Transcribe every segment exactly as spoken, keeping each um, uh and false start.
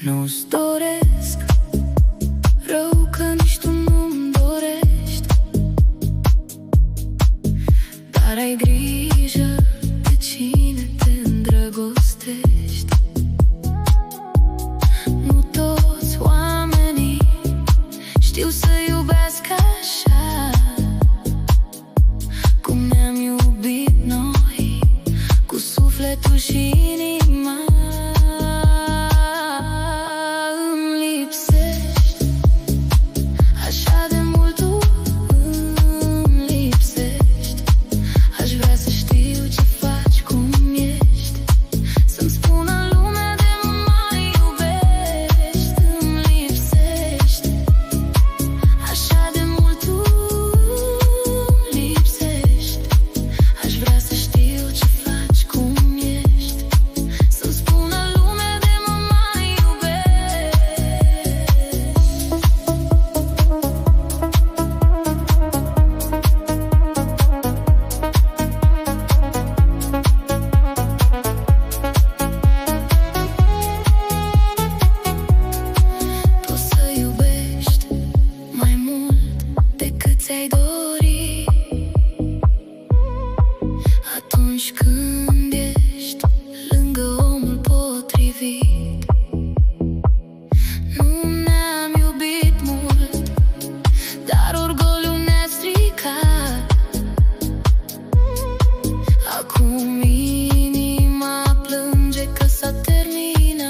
Nu-ți doresc rău, că nici tu nu-mi dorești, dar ai grijă de cine te îndrăgostești. Nu toți oamenii știu să iubească așa cum ne-am iubit noi, cu sufletul și inima. Ți-ai dori atunci când ești lângă omul potrivit. Nu ne-am iubit mult, dar orgoliul ne-a stricat. Acum inima plânge că s-a terminat.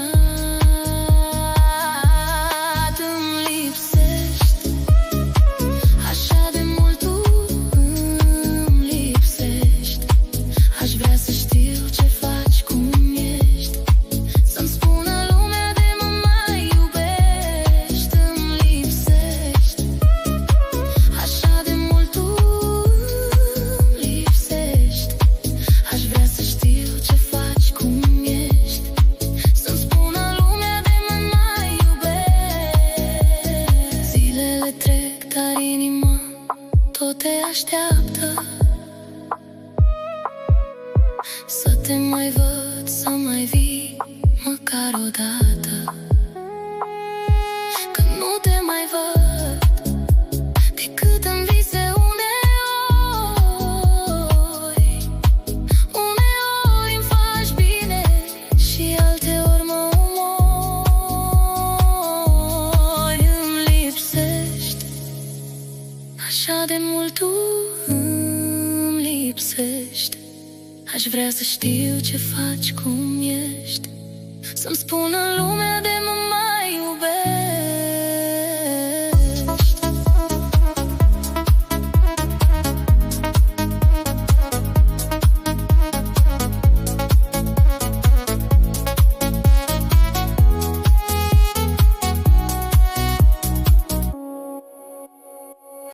Îmi lipsești așa de mult, tu îmi lipsești. Aș vrea să știu ce faci, cum ești, să-mi spună lumea de mă mai iubești. Îmi lipsești așa de mult, tu îmi lipsești. Aș vrea să știu ce faci, cum ești, să-mi spună lumea de mă mai iubești. Zilele trec, dar inima tot te așteaptă, să te mai văd, să mai vii măcar o dată. Că nu te mai văd decât în vise uneori. Uneori îmi faci bine și alteori mă omori. Îmi lipsești așa de mult, tu îmi lipsești. Aș vrea să știu ce faci, cum ești, să-mi spună lumea de